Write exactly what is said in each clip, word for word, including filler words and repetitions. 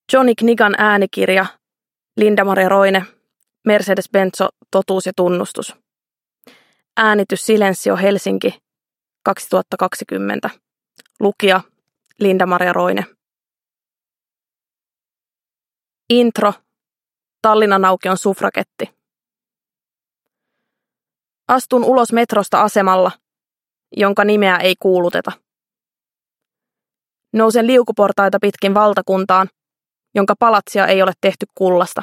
Johnny Knigan äänikirja, Linda-Maria Roine, Mercedes-Benzo, totuus ja tunnustus. Äänitys Silensio Helsinki, kaksituhattakaksikymmentä. Lukija Linda-Maria Roine. Intro. Tallinnan aukion suffragetti. Astun ulos metrosta asemalla, jonka nimeä ei kuuluteta. Nousen liukuportaita pitkin valtakuntaan, jonka palatsia ei ole tehty kullasta.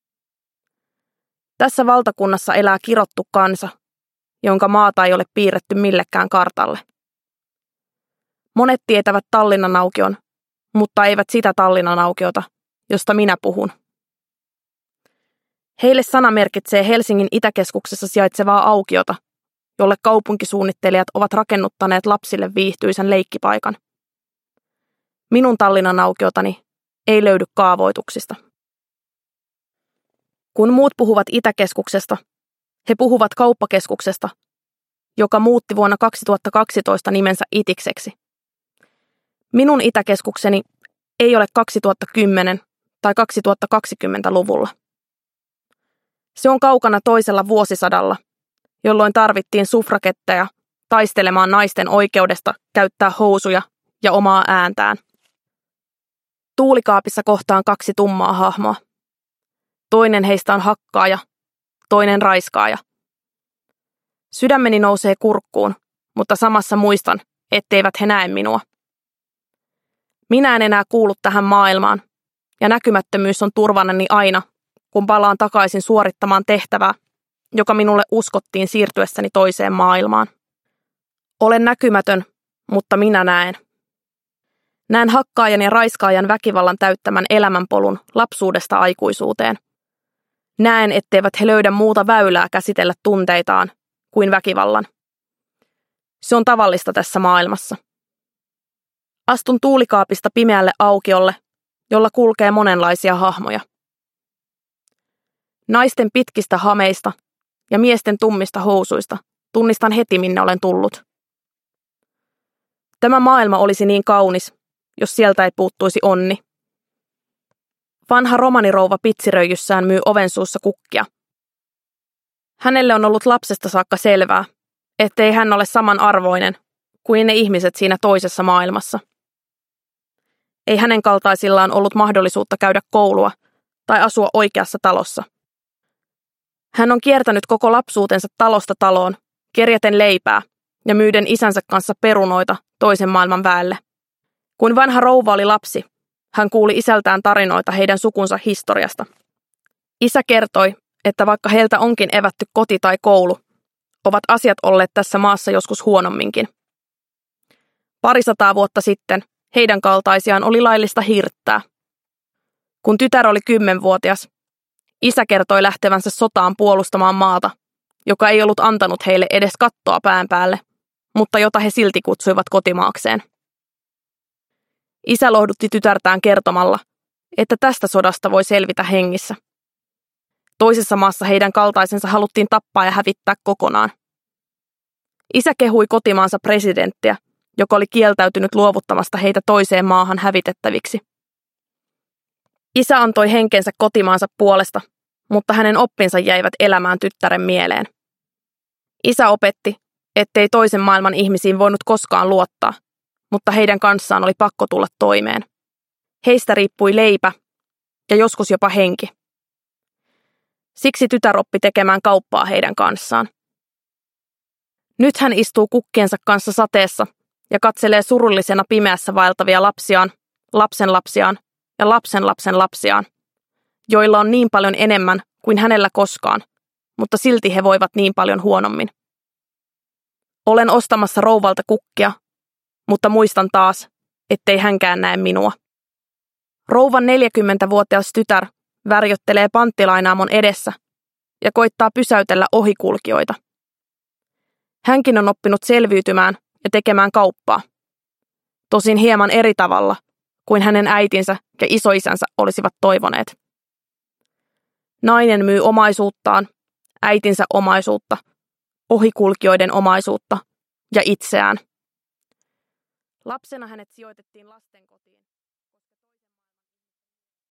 Tässä valtakunnassa elää kirottu kansa, jonka maata ei ole piirretty millekään kartalle. Monet tietävät Tallinnan aukion, mutta eivät sitä Tallinnan aukiota, josta minä puhun. Heille sana merkitsee Helsingin Itäkeskuksessa sijaitsevaa aukiota, jolle kaupunkisuunnittelijat ovat rakennuttaneet lapsille viihtyisän leikkipaikan. Minun Tallinnan aukiotani ei löydy kaavoituksista. Kun muut puhuvat Itäkeskuksesta, he puhuvat kauppakeskuksesta, joka muutti vuonna kaksituhattakaksitoista nimensä Itikseksi. Minun Itäkeskukseni ei ole kaksituhattakymmenen tai kaksituhattakaksikymmentäluvulla. Se on kaukana toisella vuosisadalla, jolloin tarvittiin suffragetteja taistelemaan naisten oikeudesta käyttää housuja ja omaa ääntään. Tuulikaapissa kohtaan kaksi tummaa hahmoa. Toinen heistä on hakkaaja, toinen raiskaaja. Sydämeni nousee kurkkuun, mutta samassa muistan, etteivät he näe minua. Minä en enää kuulu tähän maailmaan, ja näkymättömyys on turvanani aina, kun palaan takaisin suorittamaan tehtävää, joka minulle uskottiin siirtyessäni toiseen maailmaan. Olen näkymätön, mutta minä näen. Näen hakkaajan ja raiskaajan väkivallan täyttämän elämänpolun lapsuudesta aikuisuuteen. Näen, etteivät he löydä muuta väylää käsitellä tunteitaan kuin väkivallan. Se on tavallista tässä maailmassa. Astun tuulikaapista pimeälle aukiolle, jolla kulkee monenlaisia hahmoja. Naisten pitkistä hameista ja miesten tummista housuista tunnistan heti, minne olen tullut. Tämä maailma olisi niin kaunis, jos sieltä ei puuttuisi onni. Vanha romanirouva pitsiröijyssään myy oven suussa kukkia. Hänelle on ollut lapsesta saakka selvää, ettei hän ole samanarvoinen kuin ne ihmiset siinä toisessa maailmassa. Ei hänen kaltaisillaan ollut mahdollisuutta käydä koulua tai asua oikeassa talossa. Hän on kiertänyt koko lapsuutensa talosta taloon, kerjäten leipää ja myyden isänsä kanssa perunoita toisen maailman väelle. Kun vanha rouva oli lapsi, hän kuuli isältään tarinoita heidän sukunsa historiasta. Isä kertoi, että vaikka heiltä onkin evätty koti tai koulu, ovat asiat olleet tässä maassa joskus huonomminkin. Parisataa vuotta sitten heidän kaltaisiaan oli laillista hirttää. Kun tytär oli kymmenvuotias, isä kertoi lähtevänsä sotaan puolustamaan maata, joka ei ollut antanut heille edes kattoa pään päälle, mutta jota he silti kutsuivat kotimaakseen. Isä lohdutti tytärtään kertomalla, että tästä sodasta voi selvitä hengissä. Toisessa maassa heidän kaltaisensa haluttiin tappaa ja hävittää kokonaan. Isä kehui kotimaansa presidenttiä, joka oli kieltäytynyt luovuttamasta heitä toiseen maahan hävitettäviksi. Isä antoi henkensä kotimaansa puolesta, mutta hänen oppinsa jäivät elämään tyttären mieleen. Isä opetti, ettei toisen maailman ihmisiin voinut koskaan luottaa, mutta heidän kanssaan oli pakko tulla toimeen. Heistä riippui leipä ja joskus jopa henki. Siksi tytär oppi tekemään kauppaa heidän kanssaan. Nyt hän istuu kukkiensa kanssa sateessa ja katselee surullisena pimeässä vaeltavia lapsiaan, lapsenlapsiaan ja lapsenlapsen lapsiaan, joilla on niin paljon enemmän kuin hänellä koskaan, mutta silti he voivat niin paljon huonommin. Olen ostamassa rouvalta kukkia, mutta muistan taas, ettei hänkään näe minua. Rouvan neljäkymmentävuotias tytär värjöttelee panttilainaamon edessä ja koittaa pysäytellä ohikulkijoita. Hänkin on oppinut selviytymään ja tekemään kauppaa. Tosin hieman eri tavalla kuin hänen äitinsä ja isoisänsä olisivat toivoneet. Nainen myy omaisuuttaan, äitinsä omaisuutta, ohikulkijoiden omaisuutta ja itseään. Lapsena hänet sijoitettiin lastenkotiin.